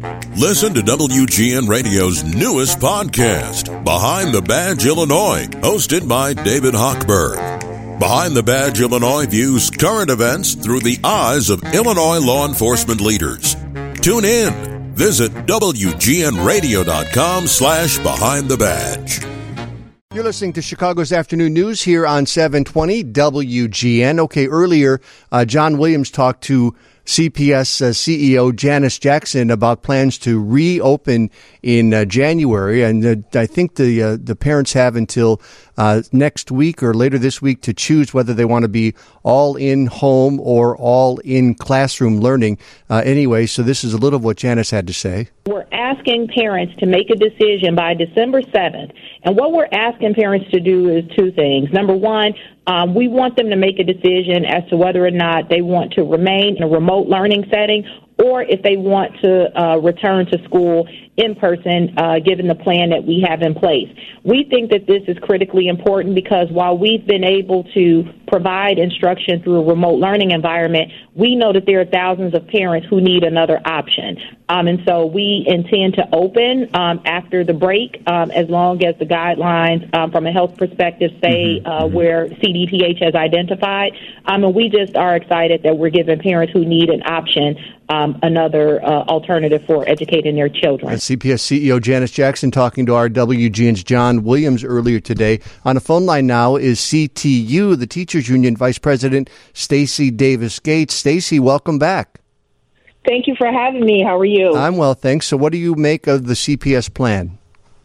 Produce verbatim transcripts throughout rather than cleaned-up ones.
Listen to W G N Radio's newest podcast, Behind the Badge Illinois, hosted by David Hochberg. Behind the Badge Illinois views current events through the eyes of Illinois law enforcement leaders. Tune in. Visit W G N radio dot com slash behind the badge. You're listening to Chicago's Afternoon News here on seven twenty W G N. Okay, earlier, uh, John Williams talked to C P S uh, C E O Janice Jackson about plans to reopen in uh, January, and uh, I think the uh, the parents have until uh, next week or later this week to choose whether they want to be all in home or all in classroom learning. Uh, anyway, so this is a little of what Janice had to say. We're asking parents to make a decision by December seventh, and what we're asking parents to do is two things. Number one, um, we want them to make a decision as to whether or not they want to remain in a remote learning setting or if they want to uh, return to school in person, uh, given the plan that we have in place. We think that this is critically important because while we've been able to provide instruction through a remote learning environment, we know that there are thousands of parents who need another option. Um, and so we intend to open um, after the break um, as long as the guidelines um, from a health perspective stay mm-hmm. uh, mm-hmm. where C D P H has identified. Um, and we just are excited that we're giving parents who need an option um, another uh, alternative for educating their children. And C P S C E O Janice Jackson talking to our W G N's John Williams earlier today. On the phone line now is C T U, the Teachers Union Vice President Stacey Davis Gates. Stacey, welcome back. Thank you for having me. How are you? I'm well, thanks. So what do you make of the C P S plan?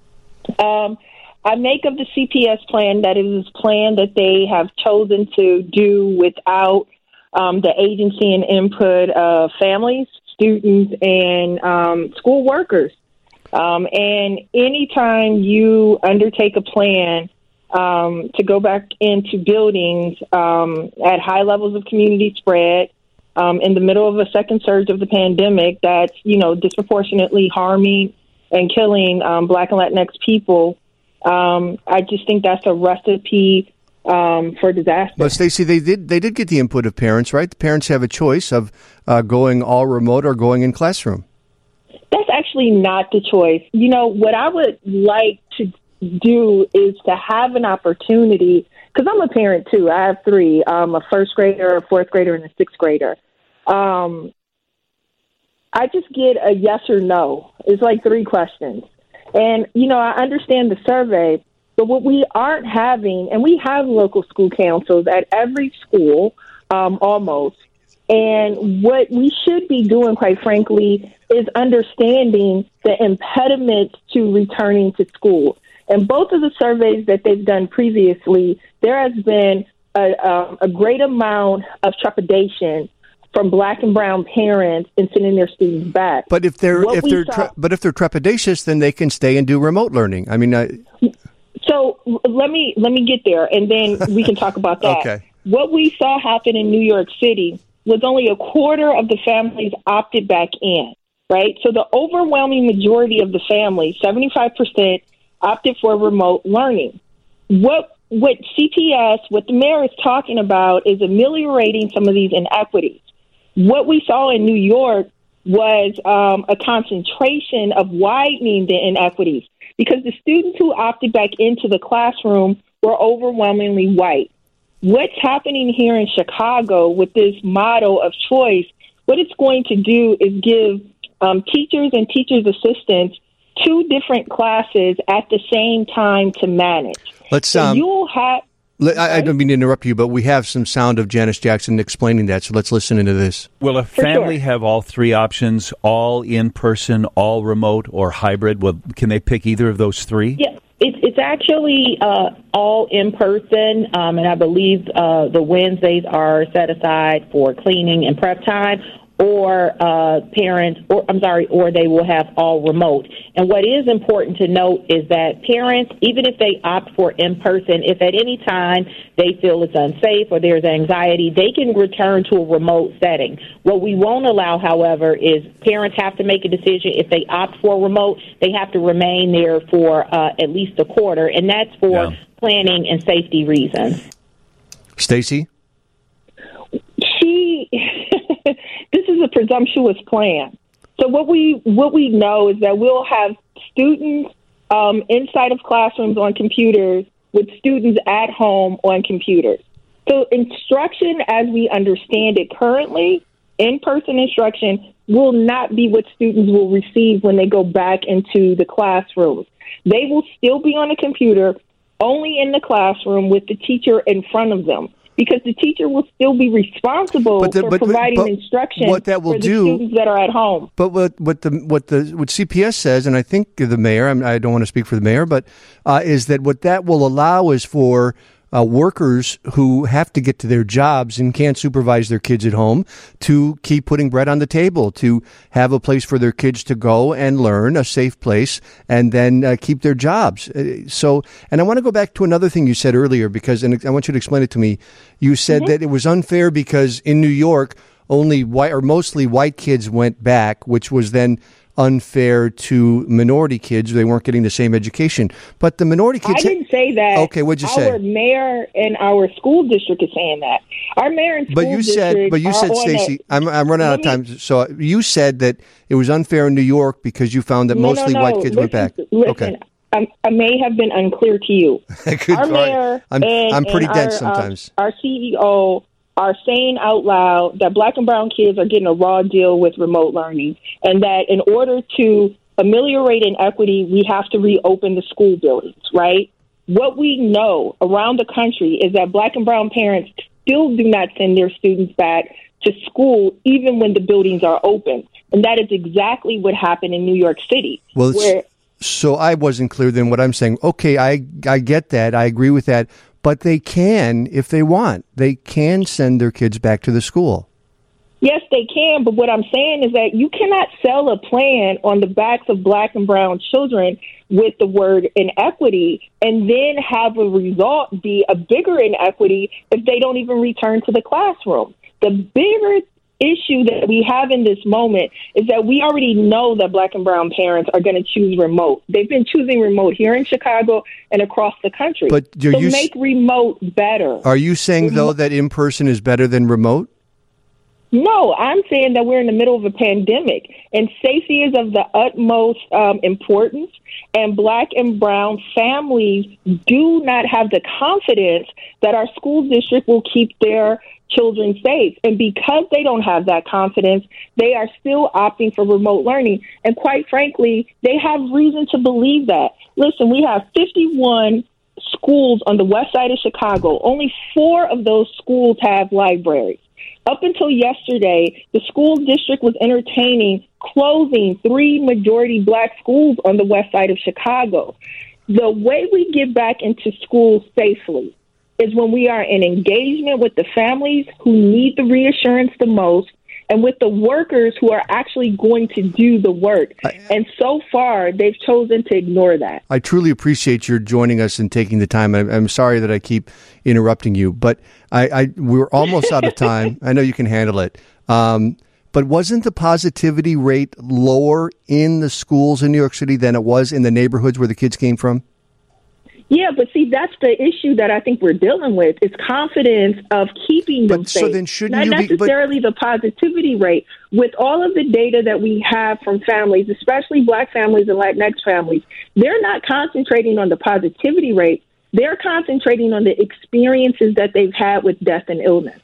Um, I make of the C P S plan that it is a plan that they have chosen to do without um, the agency and input of families, students, and um, school workers. Um, and anytime you undertake a plan um, to go back into buildings um, at high levels of community spread, Um, in the middle of a second surge of the pandemic that's, you know, disproportionately harming and killing um, Black and Latinx people, um, I just think that's a recipe um, for disaster. But, Stacey, they did they did get the input of parents, right? The parents have a choice of uh, going all remote or going in classroom. That's actually not the choice. You know, what I would like to do is to have an opportunity, because I'm a parent too. I have three, um, a first grader, a fourth grader, and a sixth grader. Um, I just get a yes or no. It's like three questions. And, you know, I understand the survey, but what we aren't having, and we have local school councils at every school, um, almost, and what we should be doing, quite frankly, is understanding the impediments to returning to school. And both of the surveys that they've done previously, there has been a, um, a great amount of trepidation from Black and brown parents in sending their students back. But if they're What if we they're saw- tre- but if they're trepidatious, then they can stay and do remote learning. I mean, I... so let me let me get there, and then we can talk about that. Okay. What we saw happen in New York City was only a quarter of the families opted back in. Right, so the overwhelming majority of the families, seventy-five percent, opted for remote learning. What what C P S, what the mayor is talking about is ameliorating some of these inequities. What we saw in New York was um, a concentration of widening the inequities because the students who opted back into the classroom were overwhelmingly white. What's happening here in Chicago with this model of choice, what it's going to do is give um, teachers and teachers' assistants two different classes at the same time to manage. Let's so um, you'll have. let, I, I don't mean to interrupt you, but we have some sound of Janice Jackson explaining that, so let's listen into this. Will a For family sure. have all three options, all in person, all remote, or hybrid? Will, can they pick either of those three? Yeah, it's it's actually uh, all in person, um, and I believe uh, the Wednesdays are set aside for cleaning and prep time. Or uh, parents, or I'm sorry, or they will have all remote. And what is important to note is that parents, even if they opt for in person, if at any time they feel it's unsafe or there's anxiety, they can return to a remote setting. What we won't allow, however, is parents have to make a decision. If they opt for remote, they have to remain there for uh, at least a quarter, and that's for Yeah. planning and safety reasons. Stacey? She, this is a presumptuous plan. So what we what we know is that we'll have students um, inside of classrooms on computers with students at home on computers. So instruction, as we understand it currently, in-person instruction will not be what students will receive when they go back into the classrooms. They will still be on a computer, only in the classroom with the teacher in front of them, because the teacher will still be responsible the, for but, providing but instruction what that will for the do, students that are at home. But what what the what the what C P S says, and I think the mayor, I, mean, I don't want to speak for the mayor, but uh, is that what that will allow is for Uh, workers who have to get to their jobs and can't supervise their kids at home to keep putting bread on the table, to have a place for their kids to go and learn, a safe place, and then uh, keep their jobs. Uh, so, and I want to go back to another thing you said earlier, because, and I want you to explain it to me. You said mm-hmm. that it was unfair because in New York, only white or mostly white kids went back, which was then unfair to minority kids. They weren't getting the same education. But the minority kids... I didn't say that. Okay, what'd you our say? Our mayor and our school district is saying that. Our mayor and school but you district said, But you said, Stacey, I'm, I'm running out of time. So you said that it was unfair in New York because you found that no, mostly no, no. white kids listen, went back. Listen, okay. I, I may have been unclear to you. Good, our mayor I'm, and, I'm pretty and dense our, sometimes. Um, our C E O are saying out loud that black and brown kids are getting a raw deal with remote learning, and that in order to ameliorate inequity, we have to reopen the school buildings, right? What we know around the country is that black and brown parents still do not send their students back to school even when the buildings are open. And that is exactly what happened in New York City. Well, where so I wasn't clear then what I'm saying. Okay, I I get that. I agree with that. But they can, if they want, they can send their kids back to the school. Yes, they can, but what I'm saying is that you cannot sell a plan on the backs of black and brown children with the word inequity and then have a result be a bigger inequity if they don't even return to the classroom. The bigger issue that we have in this moment is that we already know that black and brown parents are going to choose remote. They've been choosing remote here in Chicago and across the country. But so you make remote better. Are you saying, remote- though, that in-person is better than remote? No, I'm saying that we're in the middle of a pandemic, and safety is of the utmost um, importance, and black and brown families do not have the confidence that our school district will keep their children safe. And because they don't have that confidence, they are still opting for remote learning. And quite frankly, they have reason to believe that. Listen, we have fifty-one schools on the west side of Chicago. Only four of those schools have libraries. Up until yesterday, the school district was entertaining closing three majority black schools on the west side of Chicago. The way we get back into school safely is when we are in engagement with the families who need the reassurance the most and with the workers who are actually going to do the work. I, and so far, they've chosen to ignore that. I truly appreciate your joining us and taking the time. I, I'm sorry that I keep interrupting you, but I, I we're almost out of time. I know you can handle it. Um, but wasn't the positivity rate lower in the schools in New York City than it was in the neighborhoods where the kids came from? Yeah, but see, that's the issue that I think we're dealing with. It's confidence of keeping them but, safe. So then shouldn't Not you be, necessarily but, the positivity rate. With all of the data that we have from families, especially black families and Latinx families, they're not concentrating on the positivity rate. They're concentrating on the experiences that they've had with death and illness.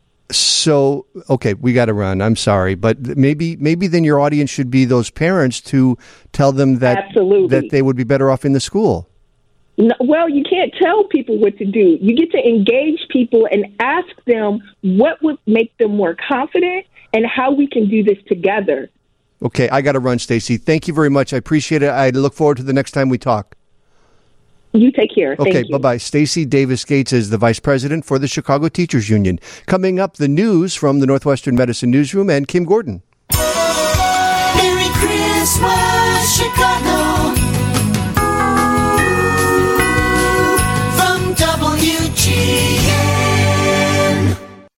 So, okay, we got to run. I'm sorry, but maybe maybe then your audience should be those parents to tell them that Absolutely. that they would be better off in the school. No, well, you can't tell people what to do. You get to engage people and ask them what would make them more confident and how we can do this together. Okay, I got to run, Stacey. Thank you very much. I appreciate it. I look forward to the next time we talk. You take care. Okay, Thank you. Bye-bye. Stacey Davis Gates is the Vice President for the Chicago Teachers Union. Coming up, the news from the Northwestern Medicine Newsroom and Kim Gordon.